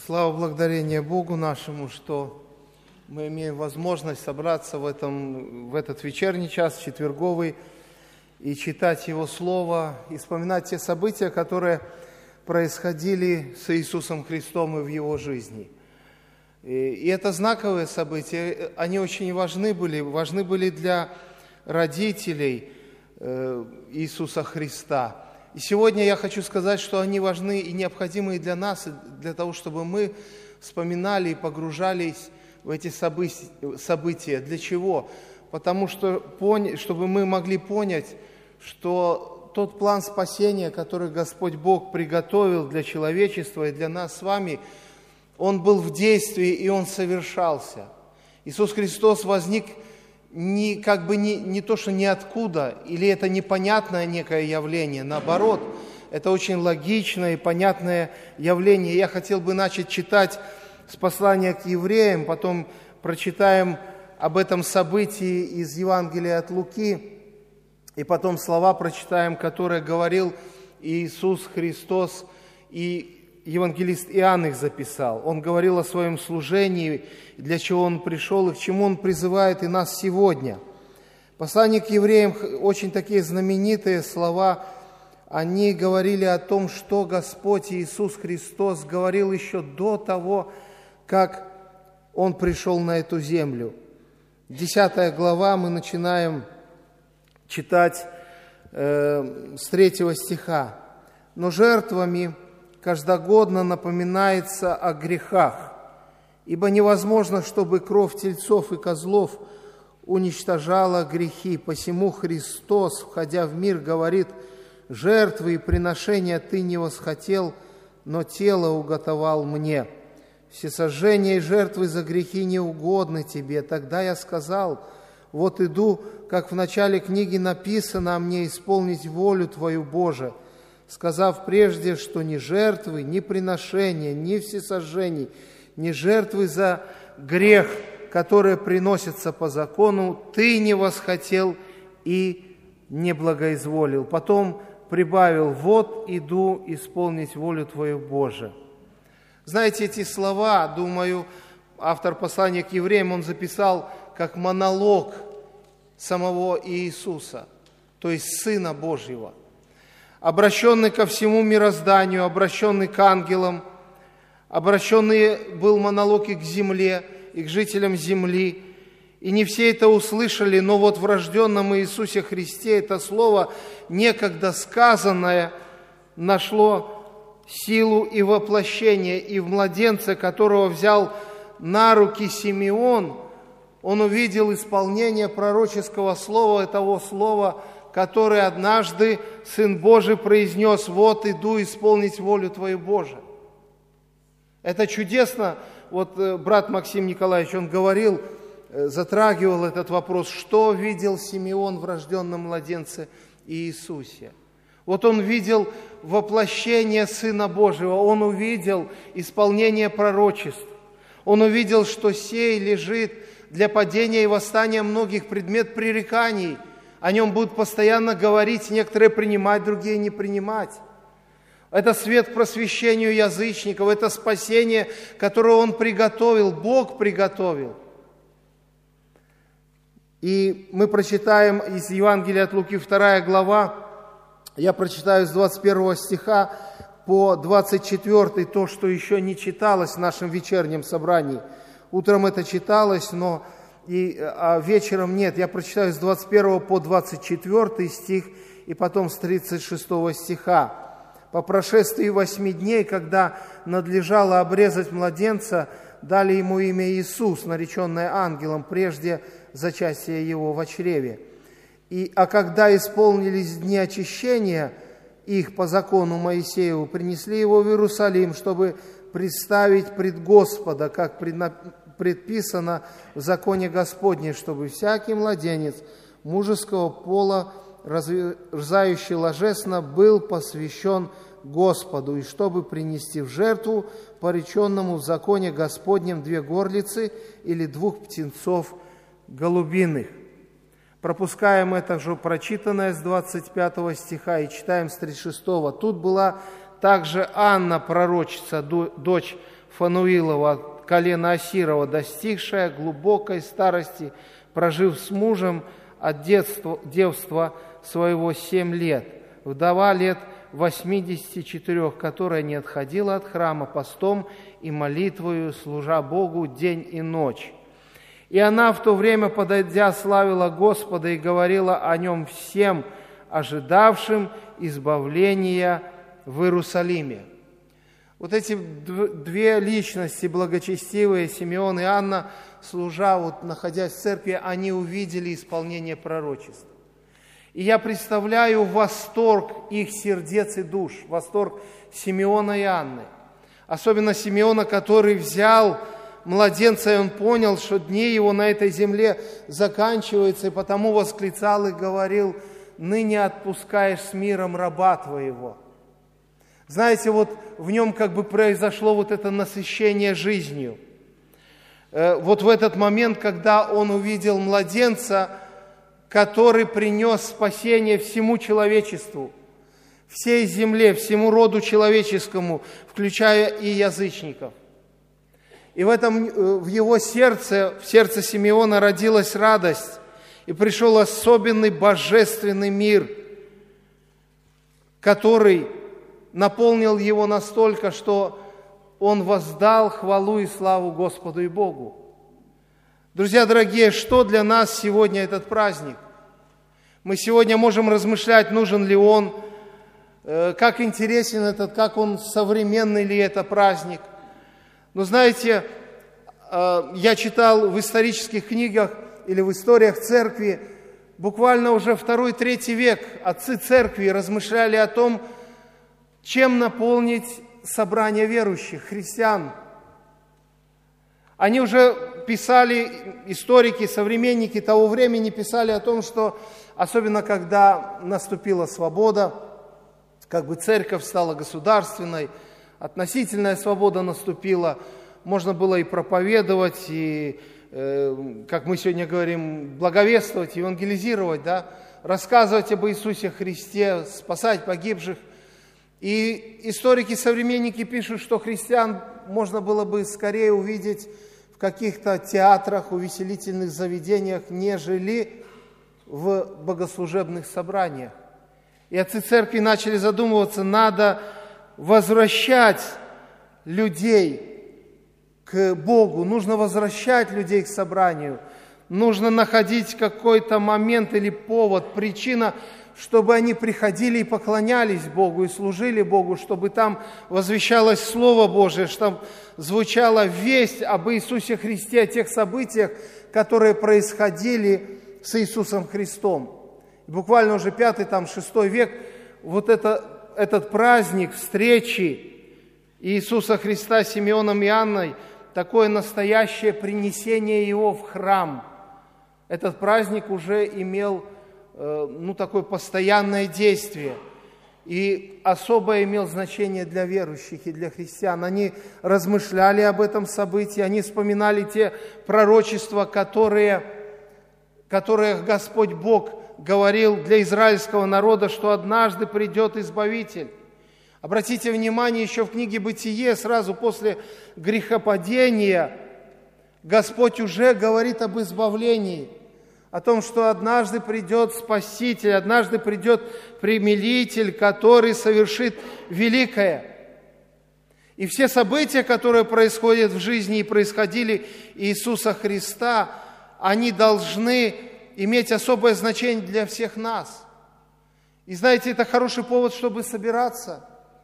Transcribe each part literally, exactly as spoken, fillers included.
Слава благодарение Богу нашему, что мы имеем возможность собраться в, этом, в этот вечерний час, четверговый, и читать Его Слово, и вспоминать те события, которые происходили с Иисусом Христом и в Его жизни. И, и это знаковые события, они очень важны были, важны были для родителей э, Иисуса Христа. И сегодня я хочу сказать, что они важны и необходимы и для нас, и для того, чтобы мы вспоминали и погружались в эти события. Для чего? Потому что, чтобы мы могли понять, что тот план спасения, который Господь Бог приготовил для человечества и для нас с вами, Он был в действии и Он совершался. Иисус Христос возник не, как бы не, не то, что ниоткуда, или это непонятное некое явление, наоборот, это очень логичное и понятное явление. Я хотел бы начать читать с послания к евреям, потом прочитаем об этом событии из Евангелия от Луки, и потом слова прочитаем, которые говорил Иисус Христос, и евангелист Иоанн их записал. Он говорил о своем служении, для чего Он пришел и к чему Он призывает и нас сегодня. Послание к евреям, очень такие знаменитые слова, они говорили о том, что Господь Иисус Христос говорил еще до того, как Он пришел на эту землю. Десятая глава, мы начинаем читать э, с третьего стиха. «Но жертвами каждогодно напоминается о грехах, ибо невозможно, чтобы кровь тельцов и козлов уничтожала грехи. Посему Христос, входя в мир, говорит: жертвы и приношения ты не восхотел, но тело уготовал мне. Всесожжения и жертвы за грехи не угодны тебе. Тогда я сказал: вот иду, как в начале книги написано о мне, исполнить волю Твою, Боже, сказав прежде, что ни жертвы, ни приношения, ни всесожжений, ни жертвы за грех, которые приносятся по закону, Ты не восхотел и не благоизволил». Потом прибавил: вот иду исполнить волю Твою, Боже. Знаете, эти слова, думаю, автор послания к евреям, он записал как монолог самого Иисуса, то есть Сына Божьего, обращенный ко всему мирозданию, обращенный к ангелам, обращенный был монолог и к земле, и к жителям земли. И не все это услышали, но вот в рожденном Иисусе Христе это слово, некогда сказанное, нашло силу и воплощение, и в младенце, которого взял на руки Симеон, он увидел исполнение пророческого слова, того слова, которое однажды Сын Божий произнес: вот иду исполнить волю Твою, Боже. Это чудесно. Вот брат Максим Николаевич, он говорил, затрагивал этот вопрос, что видел Симеон в рожденном младенце Иисусе. Вот он видел воплощение Сына Божьего, он увидел исполнение пророчеств, он увидел, что сей лежит для падения и восстания многих предмет пререканий, о нем будут постоянно говорить, некоторые принимать, другие не принимать. Это свет к просвещению язычников, это спасение, которое Он приготовил, Бог приготовил. И мы прочитаем из Евангелия от Луки, вторая глава, я прочитаю с двадцать первого стиха по двадцать четвёртый, то, что еще не читалось в нашем вечернем собрании. Утром это читалось, но и, а вечером нет. Я прочитаю с двадцать первого по двадцать четвёртый стих и потом с тридцать шестого стиха. «По прошествии восьми дней, когда надлежало обрезать младенца, дали ему имя Иисус, нареченное ангелом, прежде зачатия его во чреве. И, а когда исполнились дни очищения их по закону Моисееву, принесли его в Иерусалим, чтобы представить пред Господа, как предписано в законе Господне, чтобы всякий младенец мужеского пола, разрезающий ложесно, был посвящен Господу, и чтобы принести в жертву пореченному в законе Господнем две горлицы или двух птенцов голубиных». Пропускаем это же прочитанное с двадцать пятого стиха и читаем с тридцать шестого. «Тут была также Анна, пророчица, дочь Фануилова, колена Асирова, достигшая глубокой старости, прожив с мужем от детства, девства своего семь лет, вдова лет восьмидесяти четырех, которая не отходила от храма постом и молитвою, служа Богу день и ночь. И она в то время, подойдя, славила Господа и говорила о Нем всем, ожидавшим избавления в Иерусалиме. Вот эти две личности, благочестивые, Симеон и Анна, служа, вот, находясь в церкви, они увидели исполнение пророчеств. И я представляю восторг их сердец и душ, восторг Симеона и Анны. Особенно Симеона, который взял младенца, и он понял, что дни его на этой земле заканчиваются, и потому восклицал и говорил: «Ныне отпускаешь с миром раба твоего». Знаете, вот в нем как бы произошло вот это насыщение жизнью. Вот в этот момент, когда он увидел младенца, который принес спасение всему человечеству, всей земле, всему роду человеческому, включая и язычников. И в этом, в его сердце, в сердце Симеона родилась радость, и пришел особенный божественный мир, который наполнил его настолько, что он воздал хвалу и славу Господу и Богу. Друзья дорогие, что для нас сегодня этот праздник? Мы сегодня можем размышлять, нужен ли он, как интересен этот, как он современный ли это праздник. Но знаете, я читал в исторических книгах или в историях церкви, буквально уже второй-третий век отцы церкви размышляли о том, чем наполнить собрание верующих, христиан. Они уже писали, историки, современники того времени писали о том, что особенно когда наступила свобода, как бы церковь стала государственной, относительная свобода наступила, можно было и проповедовать, и, э, как мы сегодня говорим, благовествовать, евангелизировать, да, рассказывать об Иисусе Христе, спасать погибших. И историки-современники пишут, что христиан можно было бы скорее увидеть в каких-то театрах, увеселительных заведениях, нежели в богослужебных собраниях. И отцы церкви начали задумываться, надо возвращать людей к Богу, нужно возвращать людей к собранию, нужно находить какой-то момент или повод, причина, чтобы они приходили и поклонялись Богу, и служили Богу, чтобы там возвещалось Слово Божие, чтобы звучала весть об Иисусе Христе, о тех событиях, которые происходили с Иисусом Христом. И буквально уже пятый, там, шестой век, вот это, этот праздник встречи Иисуса Христа с Симеоном и Анной, такое настоящее принесение Его в храм. Этот праздник уже имел ну, такое постоянное действие и особое имел значение для верующих и для христиан. Они размышляли об этом событии, они вспоминали те пророчества, которые, которые Господь Бог говорил для израильского народа, что однажды придет Избавитель. Обратите внимание, еще в книге «Бытие», сразу после грехопадения, Господь уже говорит об избавлении, о том, что однажды придет Спаситель, однажды придет Примиритель, который совершит великое. И все события, которые происходят в жизни и происходили Иисуса Христа, они должны иметь особое значение для всех нас. И знаете, это хороший повод, чтобы собираться.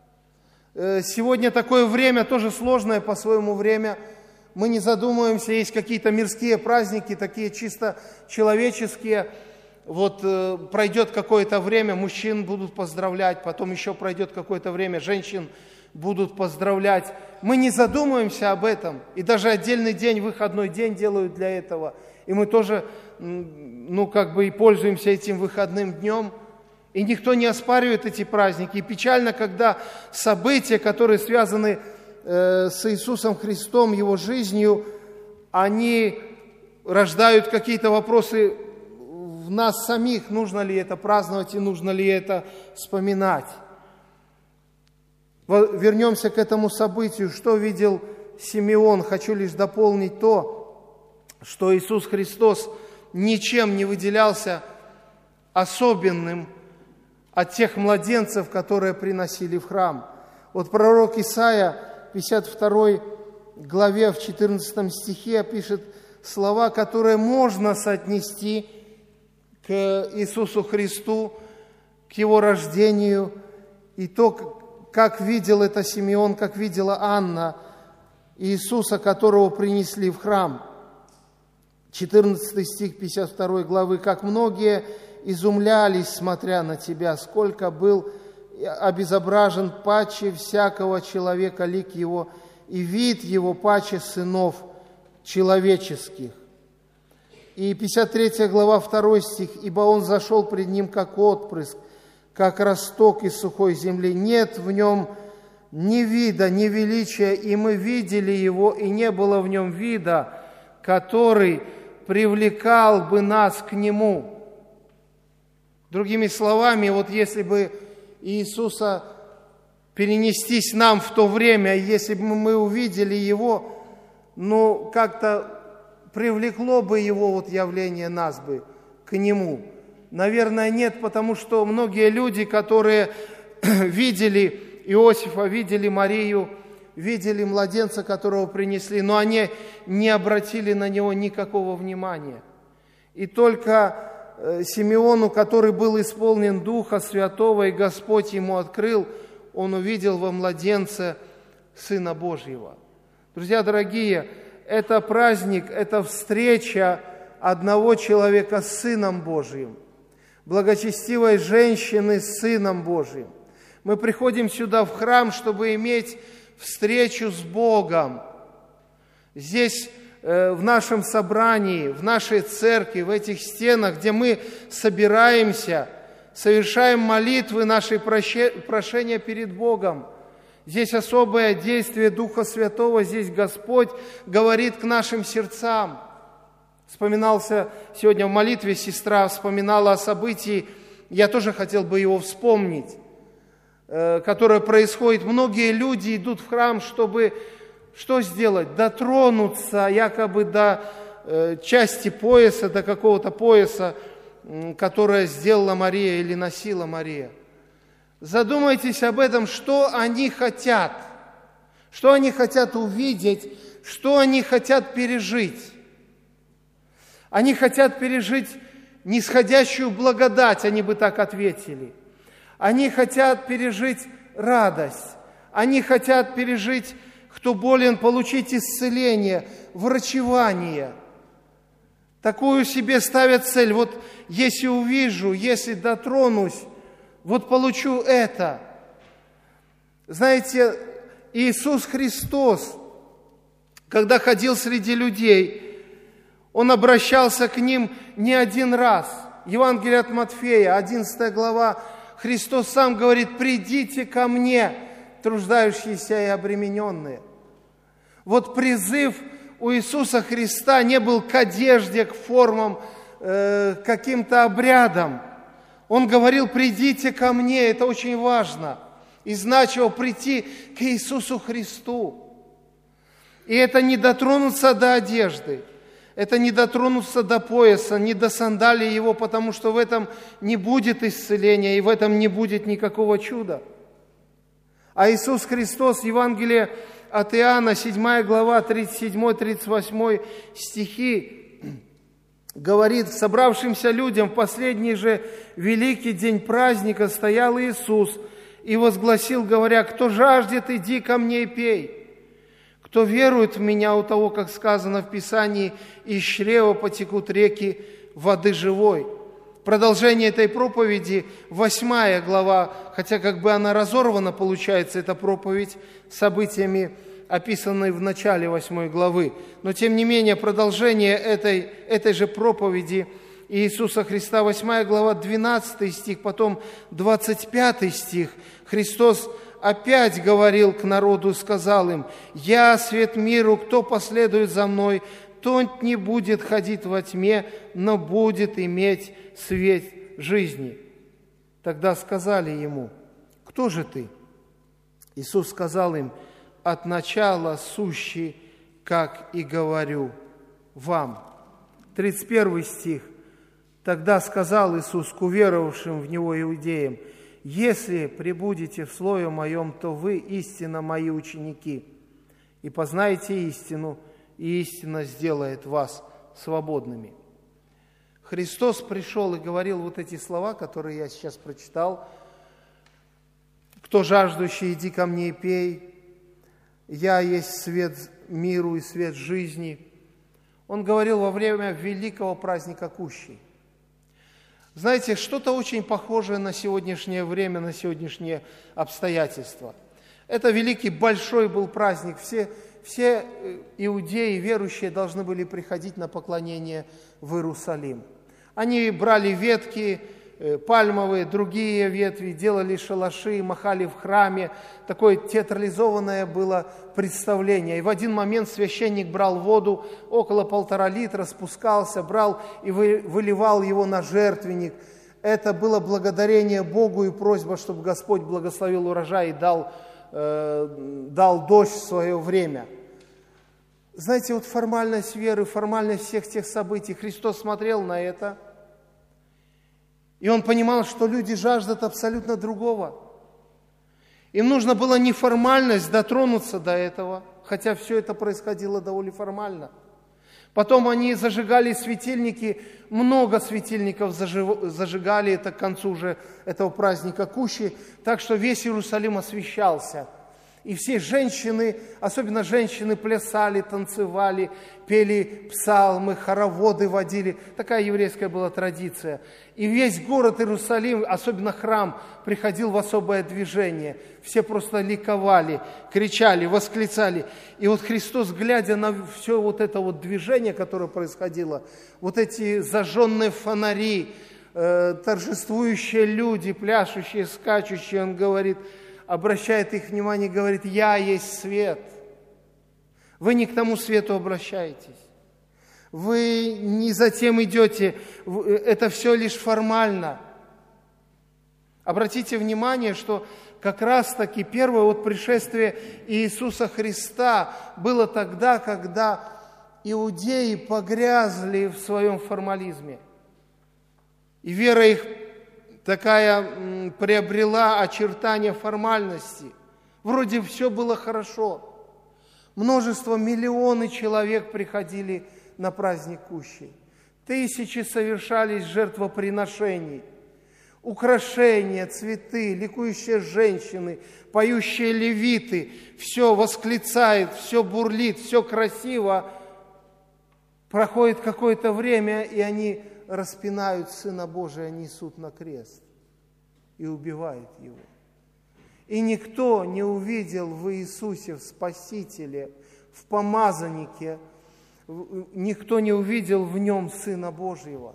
Сегодня такое время, тоже сложное по своему время. Мы не задумываемся, есть какие-то мирские праздники, такие чисто человеческие. Вот э, пройдет какое-то время, мужчин будут поздравлять, потом еще пройдет какое-то время, женщин будут поздравлять. Мы не задумываемся об этом. И даже отдельный день, выходной день делают для этого. И мы тоже, ну, как бы и пользуемся этим выходным днем. И никто не оспаривает эти праздники. И печально, когда события, которые связаны с Иисусом Христом, Его жизнью, они рождают какие-то вопросы в нас самих, нужно ли это праздновать и нужно ли это вспоминать. Вернемся к этому событию. Что видел Симеон? Хочу лишь дополнить то, что Иисус Христос ничем не выделялся особенным от тех младенцев, которые приносили в храм. Вот пророк Исаия в пятьдесят второй главе, в четырнадцатом стихе пишет слова, которые можно соотнести к Иисусу Христу, к Его рождению, и то, как видел это Симеон, как видела Анна Иисуса, которого принесли в храм. четырнадцатый стих пятьдесят второй главы. «Как многие изумлялись, смотря на Тебя, сколько был обезображен паче всякого человека лик Его, и вид Его паче сынов человеческих». И пятьдесят третья глава, второй стих. «Ибо Он зашел пред Ним, как отпрыск, как росток из сухой земли. Нет в Нем ни вида, ни величия, и мы видели Его, и не было в Нем вида, который привлекал бы нас к Нему». Другими словами, вот если бы Иисуса перенестись нам в то время, если бы мы увидели Его, ну, как-то привлекло бы Его вот явление нас бы к Нему. Наверное, нет, потому что многие люди, которые видели Иосифа, видели Марию, видели младенца, которого принесли, но они не обратили на него никакого внимания. И только Симеону, который был исполнен Духа Святого, и Господь ему открыл, он увидел во младенце Сына Божьего. Друзья дорогие, это праздник, это встреча одного человека с Сыном Божьим, благочестивой женщины с Сыном Божьим. Мы приходим сюда в храм, чтобы иметь встречу с Богом. Здесь, в нашем собрании, в нашей церкви, в этих стенах, где мы собираемся, совершаем молитвы, наши прошения перед Богом. Здесь особое действие Духа Святого, здесь Господь говорит к нашим сердцам. Вспоминался сегодня в молитве, сестра вспоминала о событии, я тоже хотел бы его вспомнить, которое происходит. Многие люди идут в храм, чтобы что сделать? Дотронуться якобы до части пояса, до какого-то пояса, которое сделала Мария или носила Мария. Задумайтесь об этом, что они хотят, что они хотят увидеть, что они хотят пережить. Они хотят пережить нисходящую благодать, они бы так ответили. Они хотят пережить радость. Они хотят пережить, кто болен, получить исцеление, врачевание. Такую себе ставят цель. Вот если увижу, если дотронусь, вот получу это. Знаете, Иисус Христос, когда ходил среди людей, Он обращался к ним не один раз. Евангелие от Матфея, одиннадцатая глава, Христос сам говорит: «Придите ко мне, труждающиеся и обремененные». Вот призыв у Иисуса Христа не был к одежде, к формам, э, к каким-то обрядам. Он говорил: «Придите ко мне», это очень важно. И значило прийти к Иисусу Христу. И это не дотронуться до одежды. Это не дотронуться до пояса, не до сандалий его, потому что в этом не будет исцеления, и в этом не будет никакого чуда. А Иисус Христос, Евангелие от Иоанна, седьмая глава, тридцать седьмой тридцать восьмой стихи, говорит: собравшимся людям в последний же великий день праздника стоял Иисус и возгласил, говоря: «Кто жаждет, иди ко мне и пей. Кто верует в Меня, у того, как сказано в Писании, из чрева потекут реки воды живой». Продолжение этой проповеди, восьмая глава, хотя как бы она разорвана, получается, эта проповедь событиями, описанной в начале восьмой главы. Но, тем не менее, продолжение этой, этой же проповеди Иисуса Христа, восьмая глава, двенадцатый стих, потом двадцать пятый стих, Христос опять говорил к народу, сказал им: «Я свет миру, кто последует за мной, тот не будет ходить во тьме, но будет иметь свет жизни». Тогда сказали ему: «Кто же ты?» Иисус сказал им: «От начала сущий, как и говорю вам». тридцать первый стих. «Тогда сказал Иисус к уверовавшим в Него иудеям: если пребудете в Слове Моем, то вы истинно Мои ученики, и познаете истину, и истина сделает вас свободными». Христос пришел и говорил вот эти слова, которые я сейчас прочитал: «Кто жаждущий, иди ко мне и пей, я есть свет миру и свет жизни». Он говорил во время великого праздника Кущей. Знаете, что-то очень похожее на сегодняшнее время, на сегодняшние обстоятельства. Это великий, большой был праздник. Все, все иудеи, верующие, должны были приходить на поклонение в Иерусалим. Они брали ветки пальмовые, другие ветви, делали шалаши, махали в храме. Такое театрализованное было представление. И в один момент священник брал воду, около полтора литра, спускался, брал и выливал его на жертвенник. Это было благодарение Богу и просьба, чтобы Господь благословил урожай и дал, э, дал дождь в свое время. Знаете, вот формальность веры, формальность всех тех событий. Христос смотрел на это, и Он понимал, что люди жаждут абсолютно другого. Им нужно было не формальность дотронуться до этого, хотя все это происходило довольно формально. Потом они зажигали светильники, много светильников зажигали, это к концу уже этого праздника Кущи, так что весь Иерусалим освещался. И все женщины, особенно женщины, плясали, танцевали, пели псалмы, хороводы водили. Такая еврейская была традиция. И весь город Иерусалим, особенно храм, приходил в особое движение. Все просто ликовали, кричали, восклицали. И вот Христос, глядя на все вот это вот движение, которое происходило, вот эти зажженные фонари, э, торжествующие люди, пляшущие, скачущие, Он говорит, обращает их внимание и говорит: «Я есть свет». Вы не к тому свету обращаетесь. Вы не затем идете. Это все лишь формально. Обратите внимание, что как раз-таки первое вот пришествие Иисуса Христа было тогда, когда иудеи погрязли в своем формализме. И вера их такая приобрела очертания формальности. Вроде все было хорошо. Множество, миллионы человек приходили на праздник Кущей. Тысячи совершались жертвоприношений. Украшения, цветы, ликующие женщины, поющие левиты. Все восклицает, все бурлит, все красиво. Проходит какое-то время, и они распинают Сына Божия, несут на крест и убивают Его. И никто не увидел в Иисусе, в Спасителе, в помазаннике, никто не увидел в Нем Сына Божьего.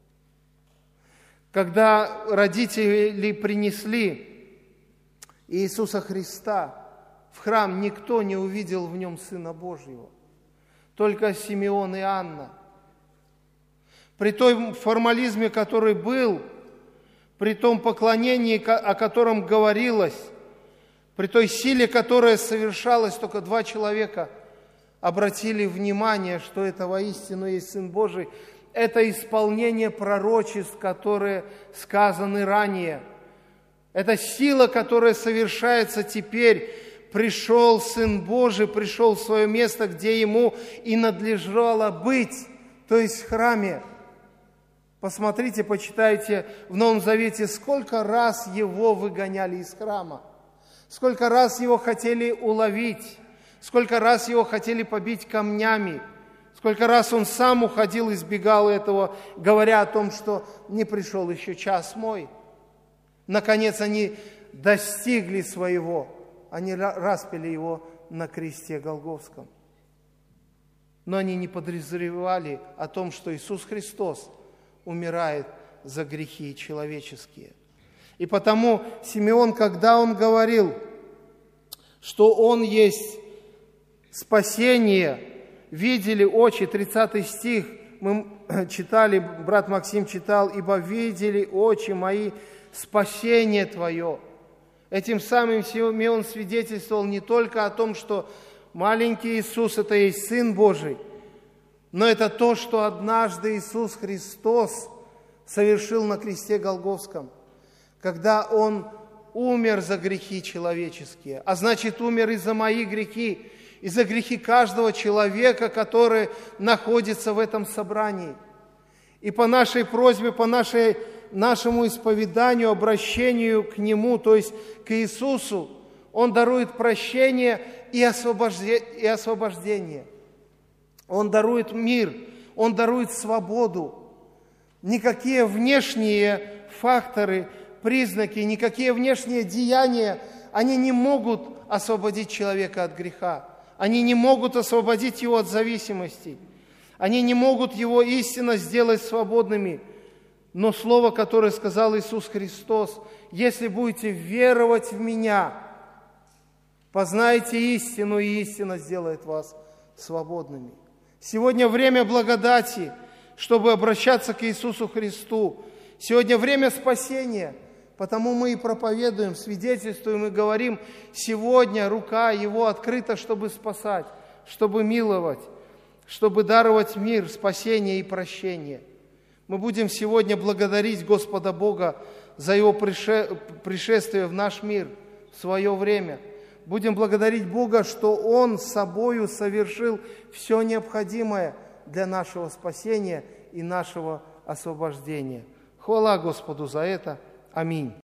Когда родители принесли Иисуса Христа в храм, никто не увидел в Нем Сына Божьего. Только Симеон и Анна. При том формализме, который был, при том поклонении, о котором говорилось, при той силе, которая совершалась, только два человека обратили внимание, что это воистину есть Сын Божий. Это исполнение пророчеств, которые сказаны ранее. Это сила, которая совершается теперь. Пришел Сын Божий, пришел в свое место, где Ему и надлежало быть, то есть в храме. Посмотрите, почитайте в Новом Завете, сколько раз Его выгоняли из храма, сколько раз Его хотели уловить, сколько раз Его хотели побить камнями, сколько раз Он сам уходил, избегал этого, говоря о том, что не пришел еще час мой. Наконец они достигли своего, они распяли Его на кресте Голгофском. Но они не подозревали о том, что Иисус Христос умирает за грехи человеческие. И потому Симеон, когда он говорил, что он есть спасение, видели очи, тридцатый стих, мы читали, брат Максим читал, «Ибо видели очи мои спасение Твое». Этим самым Он свидетельствовал не только о том, что маленький Иисус – это есть Сын Божий, но это то, что однажды Иисус Христос совершил на кресте Голгофском, когда Он умер за грехи человеческие, а значит, умер и за мои грехи, и за грехи каждого человека, который находится в этом собрании. И по нашей просьбе, по нашей, нашему исповеданию, обращению к Нему, то есть к Иисусу, Он дарует прощение и освобождение. Он дарует мир, Он дарует свободу. Никакие внешние факторы, признаки, никакие внешние деяния, они не могут освободить человека от греха. Они не могут освободить его от зависимости. Они не могут его истинно сделать свободными. Но слово, которое сказал Иисус Христос: если будете веровать в Меня, познайте истину, и истина сделает вас свободными. Сегодня время благодати, чтобы обращаться к Иисусу Христу. Сегодня время спасения, потому мы и проповедуем, свидетельствуем и говорим: сегодня рука Его открыта, чтобы спасать, чтобы миловать, чтобы даровать мир, спасение и прощение. Мы будем сегодня благодарить Господа Бога за Его пришествие в наш мир в свое время. Будем благодарить Бога, что Он собою совершил все необходимое для нашего спасения и нашего освобождения. Хвала Господу за это. Аминь.